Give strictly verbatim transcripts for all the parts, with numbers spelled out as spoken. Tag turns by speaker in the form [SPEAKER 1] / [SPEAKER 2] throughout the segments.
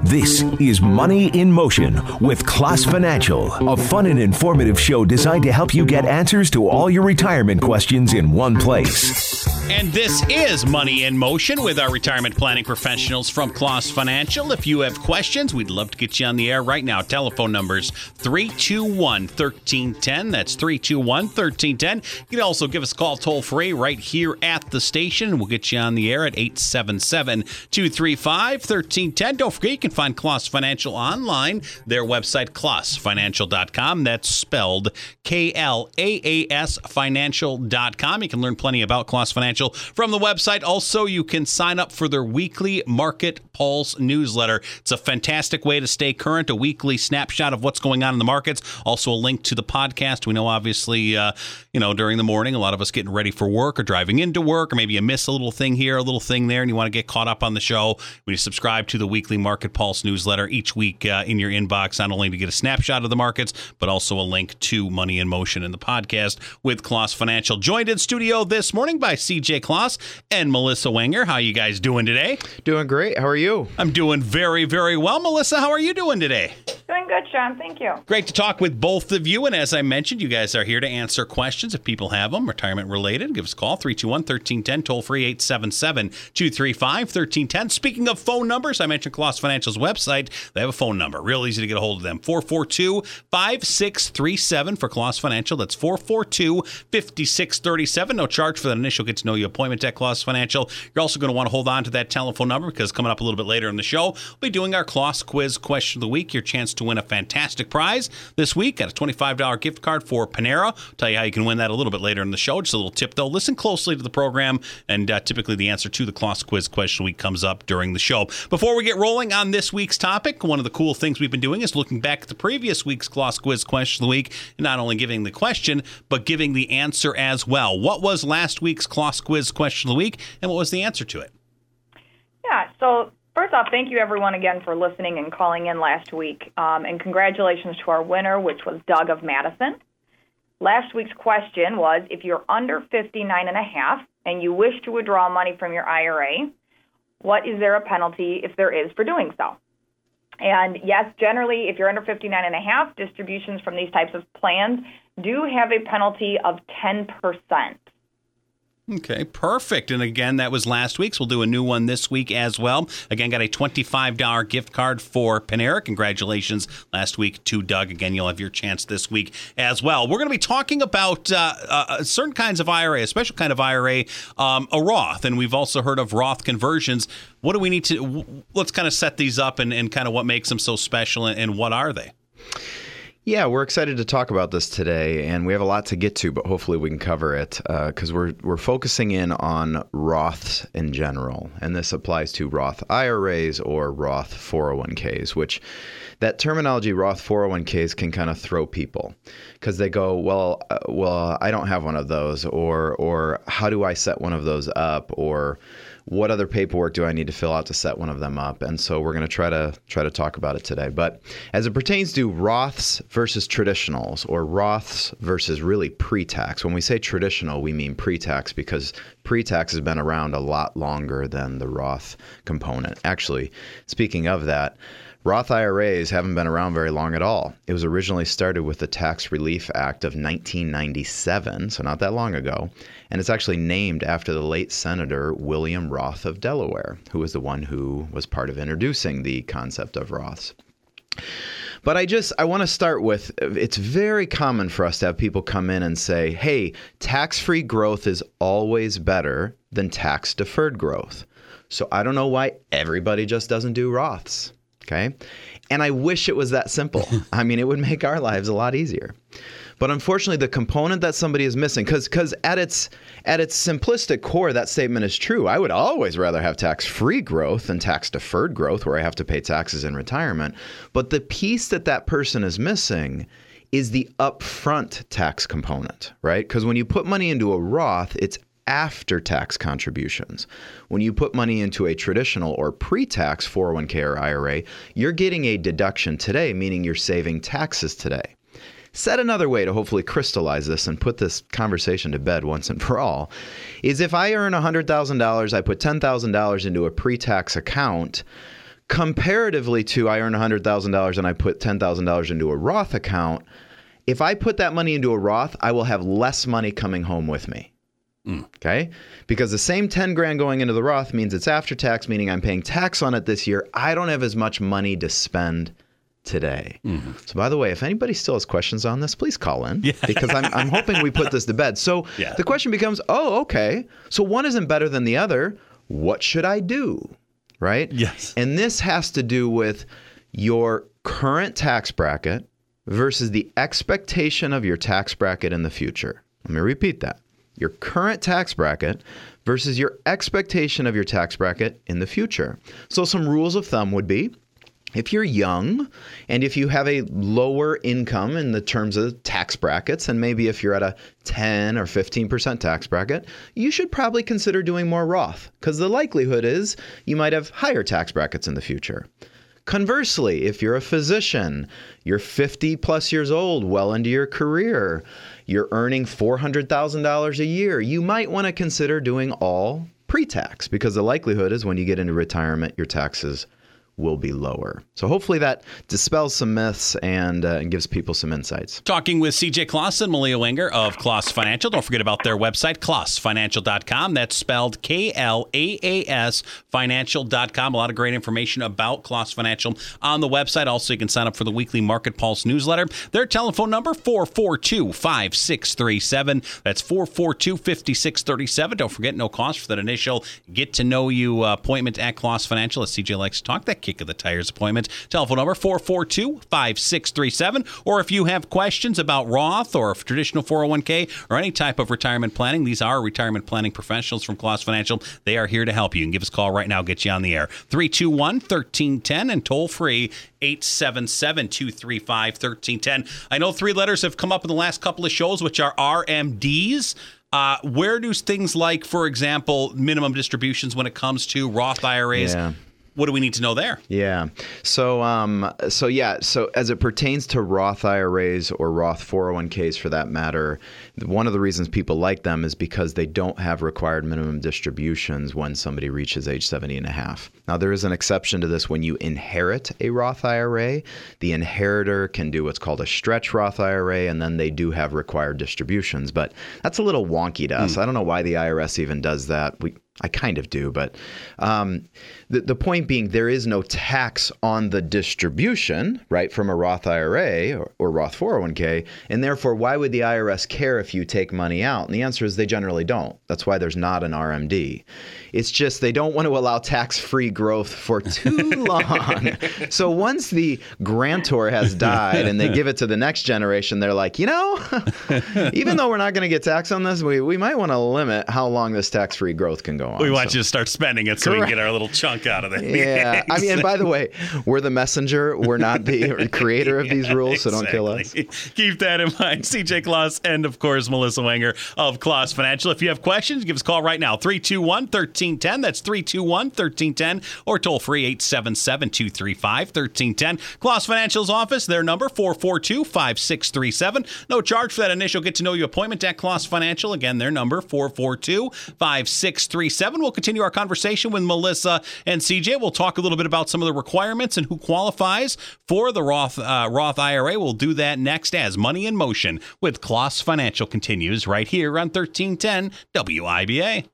[SPEAKER 1] This is Money in Motion with Klaas Financial, a fun and informative show designed to help you get answers to all your retirement questions in one place.
[SPEAKER 2] And this is Money in Motion with our retirement planning professionals from Klaas Financial. If you have questions, we'd love to get you on the air right now. Telephone numbers three two one, one three one zero. That's three two one, one three one zero. You can also give us a call toll free right here at the station. We'll get you on the air at eight seven seven, two three five, one three one zero. Don't forget, you can find Klaas Financial online. Their website, klaas financial dot com. That's spelled K L A A S financial dot com. You can learn plenty about Klaas Financial from the website. Also, you can sign up for their weekly Market Pulse newsletter. It's a fantastic way to stay current, a weekly snapshot of what's going on in the markets. Also, a link to the podcast. We know, obviously, uh, you know, during the morning, a lot of us getting ready for work or driving into work, or maybe you miss a little thing here, a little thing there, and you want to get caught up on the show. When you subscribe to the weekly Market Pulse newsletter each week uh, in your inbox, not only to get a snapshot of the markets, but also a link to Money in Motion in the podcast with Klaas Financial. Joined in studio this morning by C J Klaas and Melissa Wenger. How you guys doing today?
[SPEAKER 3] Doing great. How are you?
[SPEAKER 2] I'm doing very, very well. Melissa, how are you doing today?
[SPEAKER 4] Doing good, Sean. Thank you.
[SPEAKER 2] Great to talk with both of you. And as I mentioned, you guys are here to answer questions if people have them, retirement related. Give us a call, three two one, one three one zero, toll free eight seven seven, two three five, one three one zero. Speaking of phone numbers, I mentioned Klaas Financial's website. They have a phone number. Real easy to get a hold of them. four four two, five six three seven for Klaas Financial. That's four four two, five six three seven. No charge for that initial get to know you appointment at Klaas Financial. You're also going to want to hold on to that telephone number because coming up a little bit later in the show, we'll be doing our Klaas Quiz Question of the Week. Your chance to win a fantastic prize this week. Got a twenty-five dollars gift card for Panera. I'll tell you how you can win that a little bit later in the show. Just a little tip, though. Listen closely to the program, and uh, typically the answer to the Klaas Quiz Question of the Week comes up during the show. Before we get rolling on this week's topic, one of the cool things we've been doing is looking back at the previous week's Klaas Quiz Question of the Week, and not only giving the question, but giving the answer as well. What was last week's Klaas Quiz Question of the Week, and what was the answer to it?
[SPEAKER 4] Yeah, so first off, thank you everyone again for listening and calling in last week. Um, and congratulations to our winner, which was Doug of Madison. Last week's question was, if you're under fifty-nine and a half and you wish to withdraw money from your I R A, what is there a penalty if there is for doing so? And yes, generally, if you're under fifty-nine and a half, distributions from these types of plans do have a penalty of ten percent.
[SPEAKER 2] Okay, perfect. And again, that was last week's. We'll do a new one this week as well. Again, got a twenty-five dollars gift card for Panera. Congratulations last week to Doug. Again, you'll have your chance this week as well. We're going to be talking about uh, uh, certain kinds of I R A, a special kind of I R A, um, a Roth. And we've also heard of Roth conversions. What do we need to, let's kind of set these up and, and kind of what makes them so special and, and what are they?
[SPEAKER 3] Yeah, we're excited to talk about this today, and we have a lot to get to, but hopefully we can cover it because uh, we're we're focusing in on Roths in general, and this applies to Roth I R As or Roth four oh one k's, which that terminology Roth four oh one k's can kind of throw people because they go, well, uh, well, I don't have one of those, or or how do I set one of those up, or what other paperwork do I need to fill out to set one of them up? And so we're going to try to try to talk about it today. But as it pertains to Roths versus traditionals, or Roths versus really pre-tax, when we say traditional, we mean pre-tax because pre-tax has been around a lot longer than the Roth component. Actually, speaking of that, Roth I R As haven't been around very long at all. It was originally started with the Tax Relief Act of nineteen ninety-seven, so not that long ago, and it's actually named after the late Senator William Roth of Delaware, who was the one who was part of introducing the concept of Roths. But I just, I want to start with, it's very common for us to have people come in and say, hey, tax-free growth is always better than tax-deferred growth. So I don't know why everybody just doesn't do Roths. Okay. And I wish it was that simple. I mean, it would make our lives a lot easier. But unfortunately, the component that somebody is missing, because because at its at its simplistic core, that statement is true. I would always rather have tax-free growth than tax-deferred growth where I have to pay taxes in retirement. But the piece that that person is missing is the upfront tax component, right? Because when you put money into a Roth, it's after-tax contributions. When you put money into a traditional or pre-tax four oh one k or I R A, you're getting a deduction today, meaning you're saving taxes today. Said another way to hopefully crystallize this and put this conversation to bed once and for all, is if I earn one hundred thousand dollars, I put ten thousand dollars into a pre-tax account, Comparatively to I earn one hundred thousand dollars and I put ten thousand dollars into a Roth account, if I put that money into a Roth, I will have less money coming home with me. Mm. Okay? Because the same ten grand going into the Roth means it's after tax, meaning I'm paying tax on it this year. I don't have as much money to spend today. Mm-hmm. So by the way, if anybody still has questions on this, please call in, yeah. because I'm, I'm hoping we put this to bed. So yeah. the question becomes, oh, okay, so one isn't better than the other. What should I do? Right?
[SPEAKER 2] Yes.
[SPEAKER 3] And this has to do with your current tax bracket versus the expectation of your tax bracket in the future. Let me repeat that. Your current tax bracket versus your expectation of your tax bracket in the future. So some rules of thumb would be, if you're young and if you have a lower income in the terms of tax brackets, and maybe if you're at a ten or fifteen percent tax bracket, you should probably consider doing more Roth, because the likelihood is you might have higher tax brackets in the future. Conversely, if you're a physician, you're fifty plus years old, well into your career, you're earning four hundred thousand dollars a year, you might want to consider doing all pre-tax, because the likelihood is when you get into retirement, your taxes will be lower. So hopefully that dispels some myths and, uh, and gives people some insights.
[SPEAKER 2] Talking with C J Kloss and Malia Wenger of Kloss Financial. Don't forget about their website, kloss financial dot com. That's spelled K L A A S financial dot com. A lot of great information about Kloss Financial on the website. Also, you can sign up for the weekly Market Pulse newsletter. Their telephone number, four four two, five six three seven. That's four four two, five six three seven. Don't forget, no cost for that initial get-to-know-you uh, appointment at Kloss Financial, as C J likes to talk. That kick of the tires appointment. Telephone number four four two, five six three seven. Or if you have questions about Roth or traditional four oh one k or any type of retirement planning, these are retirement planning professionals from Kloss Financial. They are here to help you. You can give us a call right now, get you on the air. three two one, one three one zero and toll free eight seven seven, two three five, one three one zero. I know three letters have come up in the last couple of shows, which are R M Ds. Uh, where do things like, for example, minimum distributions when it comes to Roth I R As,
[SPEAKER 3] yeah.
[SPEAKER 2] what do we need to know there?
[SPEAKER 3] Yeah. So, um, so yeah. So, as it pertains to Roth I R As or Roth four oh one k's for that matter, one of the reasons people like them is because they don't have required minimum distributions when somebody reaches age seventy and a half. Now, there is an exception to this when you inherit a Roth I R A. The inheritor can do what's called a stretch Roth I R A, and then they do have required distributions. But that's a little wonky to us. Mm. I don't know why the I R S even does that. We I kind of do, but um, the, the point being, there is no tax on the distribution, right, from a Roth I R A or, or Roth four oh one k, and therefore, why would the I R S care if you take money out? And the answer is they generally don't. That's why there's not an R M D. It's just they don't want to allow tax-free growth for too long. So once the grantor has died and they give it to the next generation, they're like, you know, even though we're not going to get taxed on this, we, we might want to limit how long this tax-free growth can go on.
[SPEAKER 2] We want
[SPEAKER 3] so.
[SPEAKER 2] you to start spending it so Correct. We can get our little chunk out of it.
[SPEAKER 3] Yeah. I mean, and by the way, we're the messenger. We're not the creator of these rules, so
[SPEAKER 2] exactly.
[SPEAKER 3] don't kill us.
[SPEAKER 2] Keep that in mind. C J Kloss and, of course, Melissa Wenger of Kloss Financial. If you have questions, give us a call right now. three two one, one three one zero. That's three two one, one three one zero. Or toll free eight seven seven, two three five, one three one zero. Kloss Financial's office, their number, four four two, five six three seven. No charge for that initial get-to-know-you appointment at Kloss Financial. Again, their number, four four two, five six three seven. We'll continue our conversation with Melissa and C J. We'll talk a little bit about some of the requirements and who qualifies for the Roth uh, Roth I R A. We'll do that next as Money in Motion with Kloss Financial continues right here on thirteen ten W I B A.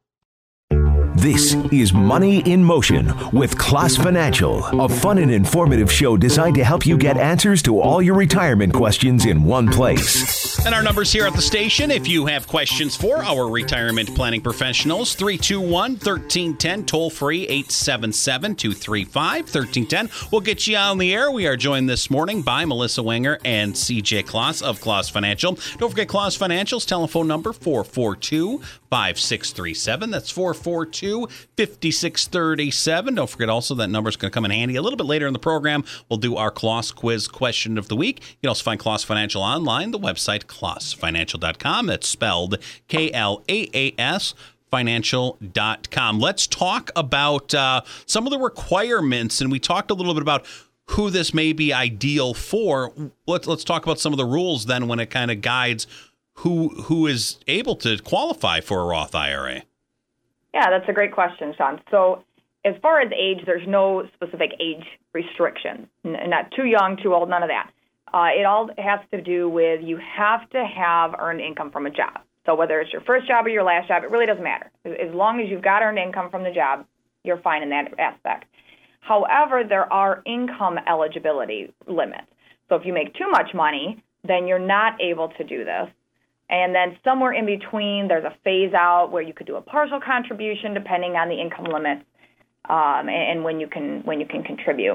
[SPEAKER 1] This is Money in Motion with Kloss Financial, a fun and informative show designed to help you get answers to all your retirement questions in one place.
[SPEAKER 2] And our numbers here at the station, if you have questions for our retirement planning professionals, three two one, one three one zero, toll free eight seven seven, two three five, one three one zero. We'll get you on the air. We are joined this morning by Melissa Wenger and C J Kloss of Kloss Financial. Don't forget Kloss Financial's telephone number, four four two, five six three seven. That's four four two, five six three seven. Don't forget also that number is going to come in handy a little bit later in the program. We'll do our Kloss Quiz question of the week. You can also find Kloss Financial online, the website kloss financial dot com. That's spelled K L A A S financial dot com. Let's talk about uh, some of the requirements, and we talked a little bit about who this may be ideal for. Let's, let's talk about some of the rules then when it kind of guides who who is able to qualify for a Roth I R A.
[SPEAKER 4] Yeah, that's a great question, Sean. So as far as age, there's no specific age restrictions. N- not too young, too old, none of that. Uh, it all has to do with you have to have earned income from a job. So whether it's your first job or your last job, it really doesn't matter. As long as you've got earned income from the job, you're fine in that aspect. However, there are income eligibility limits. So if you make too much money, then you're not able to do this. And then somewhere in between, there's a phase out where you could do a partial contribution depending on the income limits um, and, and when you can when you can contribute.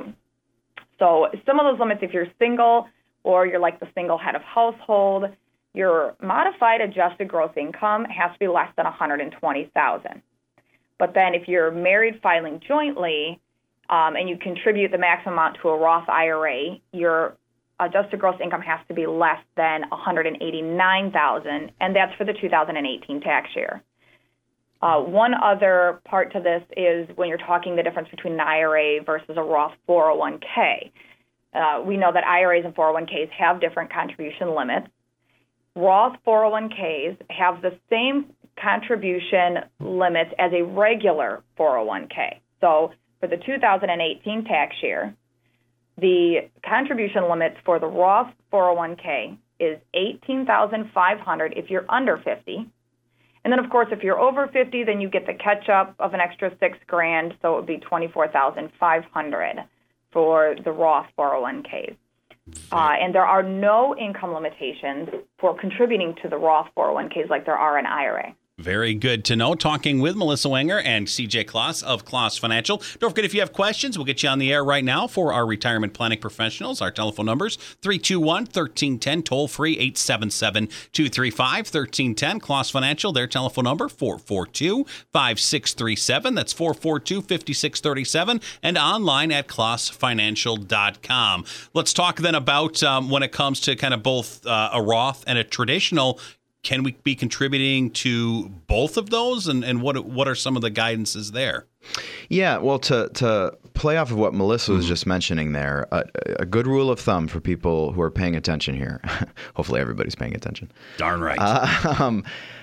[SPEAKER 4] So some of those limits, if you're single or you're like the single head of household, your modified adjusted gross income has to be less than one hundred twenty thousand dollars. But then if you're married filing jointly um, and you contribute the maximum amount to a Roth I R A, your adjusted gross income has to be less than one hundred eighty-nine thousand dollars, and that's for the two thousand eighteen tax year. Uh, one other part to this is when you're talking the difference between an I R A versus a Roth four oh one k. Uh, we know that I R As and four oh one k's have different contribution limits. Roth four oh one k's have the same contribution limits as a regular four oh one k. So for the two thousand eighteen tax year, the contribution limits for the Roth four oh one k is eighteen thousand five hundred dollars if you're under fifty. And then, of course, if you're over fifty, then you get the catch-up of an extra six grand, so it would be twenty-four thousand five hundred dollars for the Roth four oh one k's. Uh, and there are no income limitations for contributing to the Roth four oh one k's like there are in I R A.
[SPEAKER 2] Very good to know. Talking with Melissa Wenger and C J Kloss of Kloss Financial. Don't forget, if you have questions, we'll get you on the air right now for our retirement planning professionals. Our telephone numbers, three two one, one three one zero, toll free, eight seven seven, two three five, one three one zero. Kloss Financial, their telephone number, four four two, five six three seven. That's four four two, five six three seven. And online at kloss financial dot com. Let's talk then about um, when it comes to kind of both uh, a Roth and a traditional. Can we be contributing to both of those, and, and what what are some of the guidances there?
[SPEAKER 3] Yeah, well, to to play off of what Melissa was mm-hmm. just mentioning there, a, a good rule of thumb for people who are paying attention here, hopefully everybody's paying attention.
[SPEAKER 2] Darn right.
[SPEAKER 3] Uh, um,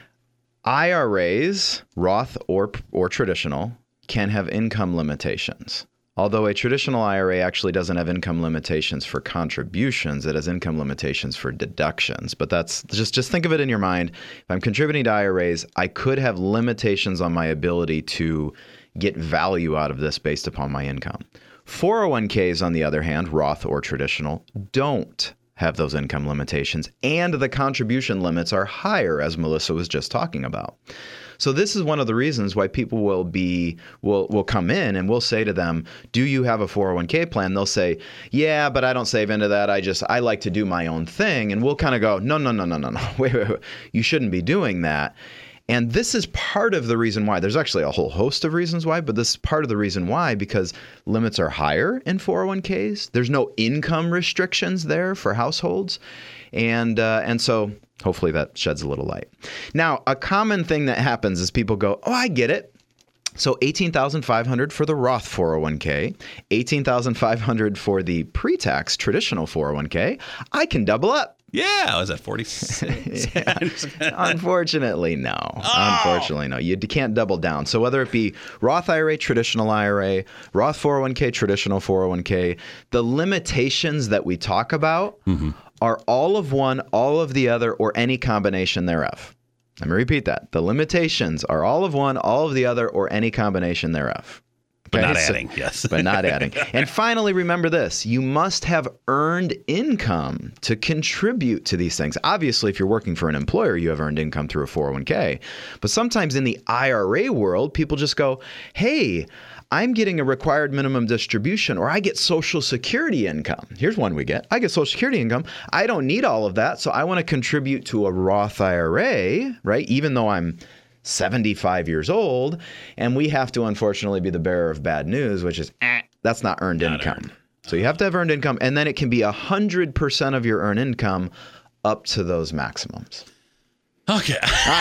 [SPEAKER 3] I R As, Roth or or traditional, can have income limitations. Although a traditional I R A actually doesn't have income limitations for contributions, it has income limitations for deductions. But that's just just think of it in your mind. If I'm contributing to I R As, I could have limitations on my ability to get value out of this based upon my income. four oh one k's, on the other hand, Roth or traditional, don't have those income limitations, and the contribution limits are higher, as Melissa was just talking about. So this is one of the reasons why people will be will will come in and we'll say to them, do you have a four oh one k plan? They'll say, yeah, but I don't save into that. I just I like to do my own thing. And we'll kind of go, no, no, no, no, no, no. Wait, wait, wait. You shouldn't be doing that. And this is part of the reason why. There's actually a whole host of reasons why, but this is part of the reason why, because limits are higher in four oh one k's. There's no income restrictions there for households. And uh, and so hopefully that sheds a little light. Now, a common thing that happens is people go, oh, I get it. So eighteen thousand five hundred dollars for the Roth four oh one k, eighteen thousand five hundred dollars for the pre-tax traditional four oh one k. I can double up.
[SPEAKER 2] Yeah, I was at forty-six.
[SPEAKER 3] Yeah. Unfortunately, no. Oh. Unfortunately, no. You can't double down. So whether it be Roth I R A, traditional I R A, Roth four oh one k, traditional four oh one k, the limitations that we talk about mm-hmm. are all of one, all of the other, or any combination thereof. Let me repeat that. The limitations are all of one, all of the other, or any combination thereof.
[SPEAKER 2] But
[SPEAKER 3] okay,
[SPEAKER 2] not
[SPEAKER 3] so,
[SPEAKER 2] adding, yes.
[SPEAKER 3] But not adding. And finally, remember this. You must have earned income to contribute to these things. Obviously, if you're working for an employer, you have earned income through a four oh one k. But sometimes in the I R A world, people just go, hey, I'm getting a required minimum distribution, or I get Social Security income. Here's one we get. I get Social Security income. I don't need all of that, so I want to contribute to a Roth I R A, right? Even though I'm seventy-five years old, and we have to unfortunately be the bearer of bad news, which is, eh, that's not earned not income. Earned. So you have to have earned income, and then it can be one hundred percent of your earned income up to those maximums.
[SPEAKER 2] Okay.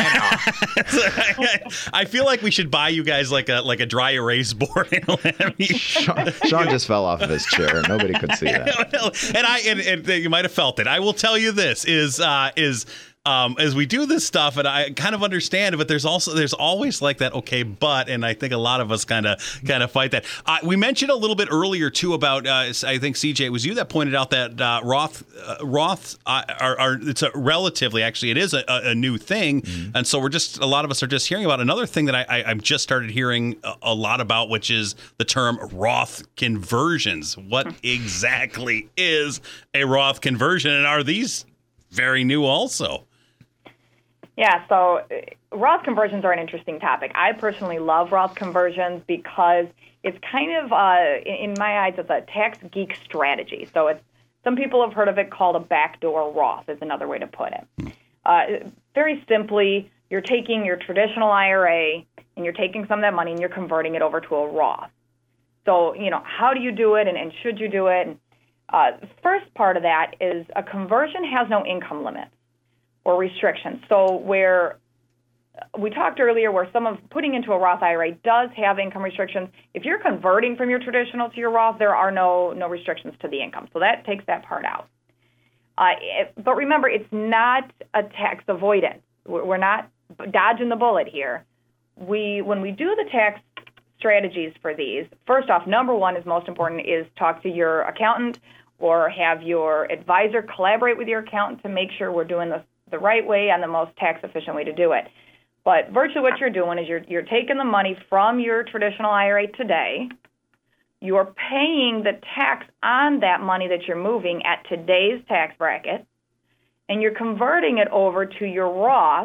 [SPEAKER 2] I know. I feel like we should buy you guys like a like a dry erase board.
[SPEAKER 3] Sean, Sean just fell off of his chair. Nobody could see that.
[SPEAKER 2] And I and, and you might have felt it. I will tell you this is uh, is um, as we do this stuff, and I kind of understand it, but there's also there's always like that okay, but, and I think a lot of us kind of kind of fight that. Uh, we mentioned a little bit earlier too about uh, I think C J, it was you that pointed out that uh, Roth uh, Roth uh, are, are it's a relatively actually it is a, a new thing, mm-hmm. and so we're just a lot of us are just hearing about another thing that I, I I've just started hearing a, a lot about, which is the term Roth conversions. What exactly is a Roth conversion, and are these very new also?
[SPEAKER 4] Yeah, so Roth conversions are an interesting topic. I personally love Roth conversions because it's kind of, uh, in my eyes, it's a tax geek strategy. So it's some people have heard of it called a backdoor Roth is another way to put it. Uh, very simply, you're taking your traditional I R A and you're taking some of that money and you're converting it over to a Roth. So, you know, how do you do it and, and should you do it? And, uh, the first part of that is a conversion has no income limits or restrictions. So where we talked earlier where some of putting into a Roth I R A does have income restrictions, if you're converting from your traditional to your Roth, there are no no restrictions to the income. So that takes that part out. Uh, it, but remember, it's not a tax avoidance. We're not dodging the bullet here. We when we do the tax strategies for these, first off, number one is most important is talk to your accountant or have your advisor collaborate with your accountant to make sure we're doing this the right way and the most tax efficient way to do it. But virtually what you're doing is you're you're taking the money from your traditional I R A today, you're paying the tax on that money that you're moving at today's tax bracket, and you're converting it over to your Roth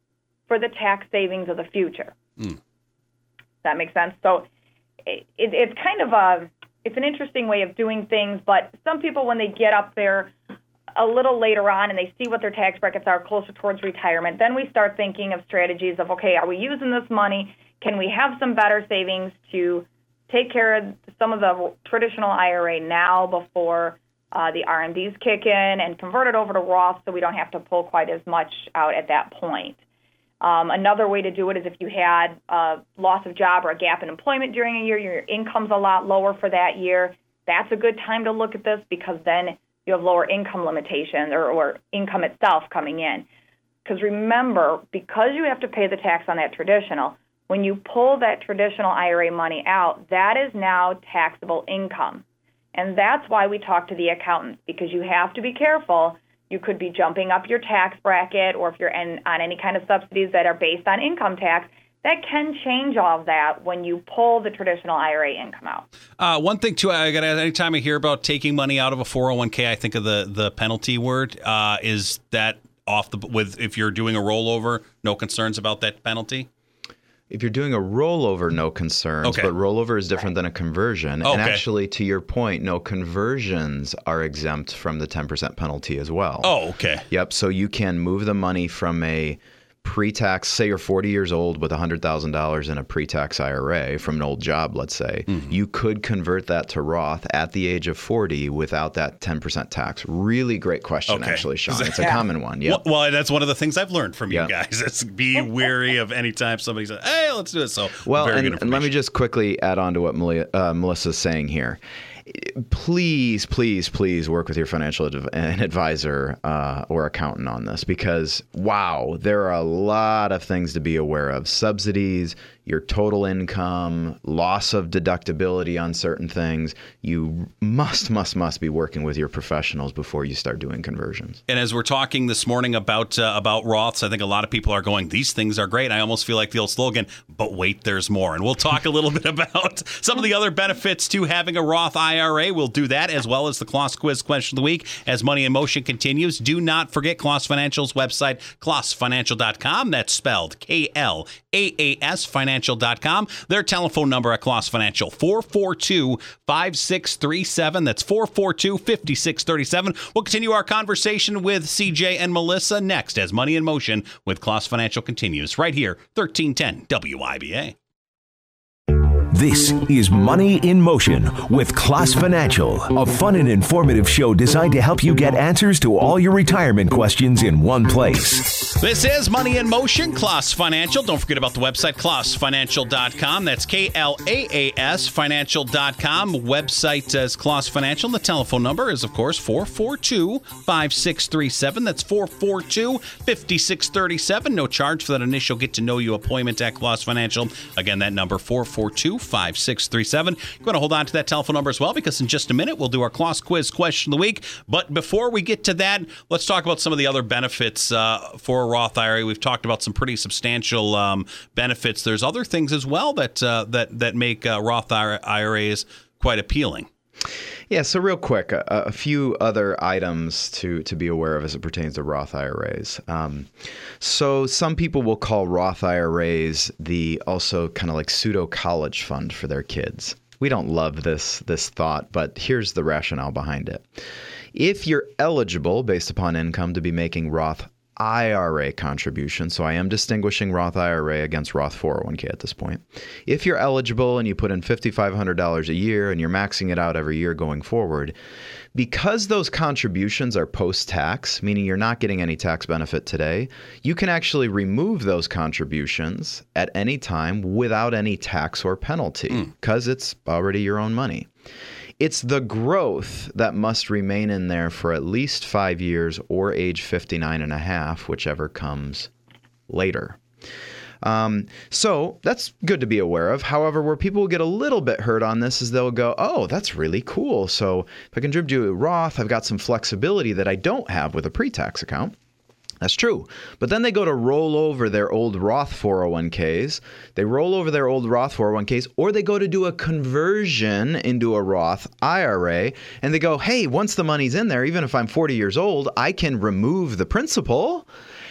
[SPEAKER 4] for the tax savings of the future. Mm. Does that make sense? So it, it, it's kind of a, it's an interesting way of doing things, but some people, when they get up there a little later on and they see what their tax brackets are closer towards retirement, then we start thinking of strategies of, okay, are we using this money? Can we have some better savings to take care of some of the traditional I R A now before uh, the R M Ds kick in and convert it over to Roth so we don't have to pull quite as much out at that point? Um, another way to do it is if you had a loss of job or a gap in employment during a year, your income's a lot lower for that year. That's a good time to look at this because then you have lower income limitations or, or income itself coming in. Because remember, because you have to pay the tax on that traditional, when you pull that traditional I R A money out, that is now taxable income. And that's why we talk to the accountants, because you have to be careful. You could be jumping up your tax bracket, or if you're in, on any kind of subsidies that are based on income tax, that can change all of that when you pull the traditional I R A income out. Uh,
[SPEAKER 2] one thing, too, I got anytime I hear about taking money out of a four oh one k, I think of the, the penalty word. Uh, is that off the with if you're doing a rollover, no concerns about that penalty?
[SPEAKER 3] If you're doing a rollover, no concerns, okay. But rollover is different than a conversion. Okay. And actually, to your point, no conversions are exempt from the ten percent penalty as well.
[SPEAKER 2] Oh, okay.
[SPEAKER 3] Yep. So you can move the money from a pre-tax, say you're forty years old with one hundred thousand dollars in a pre-tax I R A from an old job, let's say. Mm-hmm. You could convert that to Roth at the age of forty without that ten percent tax. Really great question, okay. actually, Sean. It's a yeah. common one. Yep.
[SPEAKER 2] Well, well, that's one of the things I've learned from yep. you guys. It's be wary of any time somebody says, hey, let's do it. So,
[SPEAKER 3] well,
[SPEAKER 2] very
[SPEAKER 3] and,
[SPEAKER 2] good
[SPEAKER 3] and let me just quickly add on to what Malia, uh, Melissa's saying here. Please, please, please work with your financial adv- advisor uh, or accountant on this because, wow, there are a lot of things to be aware of. Subsidies, your total income, loss of deductibility on certain things. You must, must, must be working with your professionals before you start doing conversions.
[SPEAKER 2] And as we're talking this morning about uh, about Roths, I think a lot of people are going, these things are great. I almost feel like the old slogan, but wait, there's more. And we'll talk a little bit about some of the other benefits to having a Roth I R A. We'll do that as well as the Kloss Quiz question of the week as Money in Motion continues. Do not forget Kloss Financial's website, kloss financial dot com. That's spelled K L A A S financial dot com. Their telephone number at Kloss Financial, four four two, five six three seven. That's four four two, five six three seven. We'll continue our conversation with C J and Melissa next as Money in Motion with Kloss Financial continues right here, thirteen ten W I B A.
[SPEAKER 1] This is Money in Motion with Class Financial, a fun and informative show designed to help you get answers to all your retirement questions in one place.
[SPEAKER 2] This is Money in Motion, Class Financial. Don't forget about the website, class financial dot com. That's K L A A S financial dot com. Website is Class Financial. The telephone number is, of course, four four two, five six three seven. That's four four two, five six three seven. No charge for that initial get-to-know-you appointment at Class Financial. Again, that number, four four two, five six three seven. You're going to hold on to that telephone number as well, because in just a minute, we'll do our Class Quiz question of the week. But before we get to that, let's talk about some of the other benefits uh, for a Roth I R A. We've talked about some pretty substantial um, benefits. There's other things as well that uh, that that make uh, Roth I R As quite appealing.
[SPEAKER 3] Yeah, so real quick, a, a few other items to, to be aware of as it pertains to Roth I R As. Um, so some people will call Roth I R As the also kind of like pseudo college fund for their kids. We don't love this this thought, but here's the rationale behind it. If you're eligible based upon income to be making Roth I R A contribution, so I am distinguishing Roth I R A against Roth four oh one k at this point. If you're eligible and you put in five thousand five hundred dollars a year and you're maxing it out every year going forward, because those contributions are post-tax, meaning you're not getting any tax benefit today, you can actually remove those contributions at any time without any tax or penalty because mm. it's already your own money. It's the growth that must remain in there for at least five years or age fifty-nine and a half, whichever comes later. Um, so that's good to be aware of. However, where people will get a little bit hurt on this is they'll go, oh, that's really cool. So if I contribute to a Roth, I've got some flexibility that I don't have with a pre-tax account. That's true. But then they go to roll over their old Roth four oh one k's. They roll over their old Roth four oh one k's, or they go to do a conversion into a Roth I R A, and they go, hey, once the money's in there, even if I'm forty years old, I can remove the principal,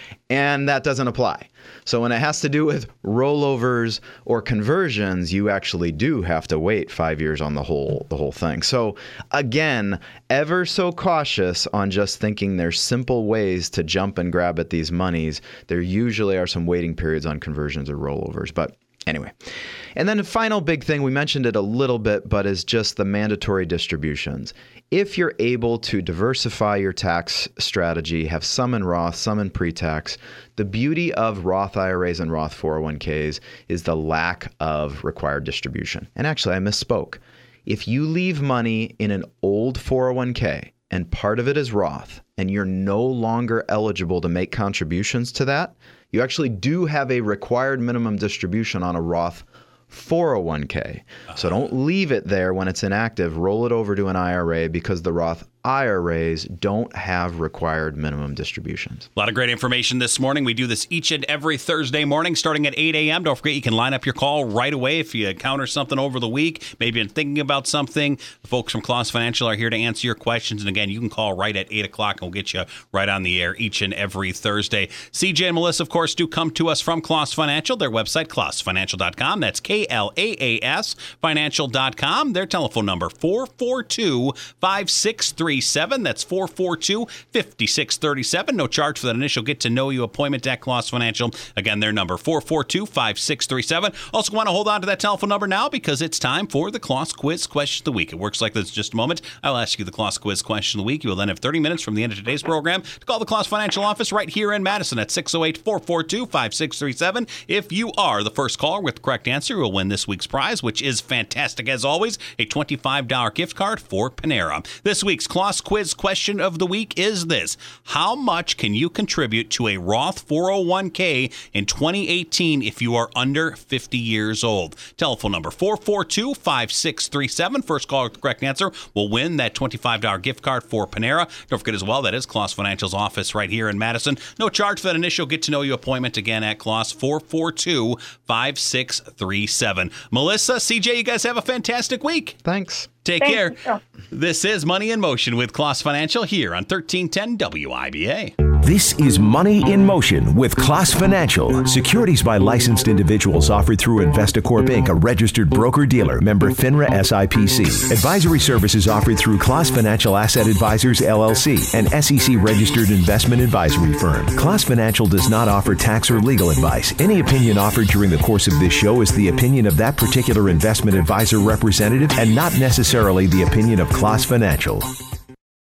[SPEAKER 3] and that doesn't apply. So when it has to do with rollovers or conversions, you actually do have to wait five years on the whole the whole thing. So again, ever so cautious on just thinking there's simple ways to jump and grab at these monies. There usually are some waiting periods on conversions or rollovers. But anyway, and then the final big thing, we mentioned it a little bit, but is just the mandatory distributions. If you're able to diversify your tax strategy, have some in Roth, some in pre-tax, the beauty of Roth I R As and Roth four oh one k's is the lack of required distribution. And actually, I misspoke. If you leave money in an old four oh one k and part of it is Roth, and you're no longer eligible to make contributions to that, you actually do have a required minimum distribution on a Roth four oh one k. So don't leave it there when it's inactive. Roll it over to an I R A because the Roth I R As don't have required minimum distributions.
[SPEAKER 2] A lot of great information this morning. We do this each and every Thursday morning starting at eight a.m. Don't forget, you can line up your call right away if you encounter something over the week, maybe been thinking about something. The folks from Class Financial are here to answer your questions. And again, you can call right at eight o'clock and we'll get you right on the air each and every Thursday. C J and Melissa, of course, do come to us from Class Financial. Their website, class financial dot com. That's K L A A S financial dot com. Their telephone number, four four two, five six three seven. That's four four two, five six three seven. No charge for that initial get-to-know-you appointment at Class Financial. Again, their number, four four two, five six three seven. Also want to hold on to that telephone number now because it's time for the Class Quiz Question of the Week. It works like this in just a moment. I'll ask you the Class Quiz Question of the Week. You will then have thirty minutes from the end of today's program to call the Class Financial office right here in Madison at six oh eight, four four two, five six three seven. If you are the first caller with the correct answer, you will win this week's prize, which is fantastic as always, a twenty-five dollars gift card for Panera. This week's Class Quiz Question of the Week is this: how much can you contribute to a Roth four oh one k in twenty eighteen if you are under fifty years old? Telephone number four four two, five six three seven. First caller with the correct answer will win that twenty-five dollars gift card for Panera. Don't forget as well, that is Class Financial's office right here in Madison. No charge for that initial get-to-know-you appointment. Again, at Class, four four two, five six three seven. Melissa, C J, you guys have a fantastic week.
[SPEAKER 3] Thanks.
[SPEAKER 2] Take
[SPEAKER 4] Thank
[SPEAKER 2] care.
[SPEAKER 4] you.
[SPEAKER 2] This is Money in Motion with Class Financial here on thirteen ten W I B A.
[SPEAKER 1] This is Money in Motion with Class Financial. Securities by licensed individuals offered through Investacorp Incorporated, a registered broker-dealer, member FINRA S I P C. Advisory services offered through Class Financial Asset Advisors, L L C, an S E C-registered investment advisory firm. Class Financial does not offer tax or legal advice. Any opinion offered during the course of this show is the opinion of that particular investment advisor representative and not necessarily the opinion of Class Financial.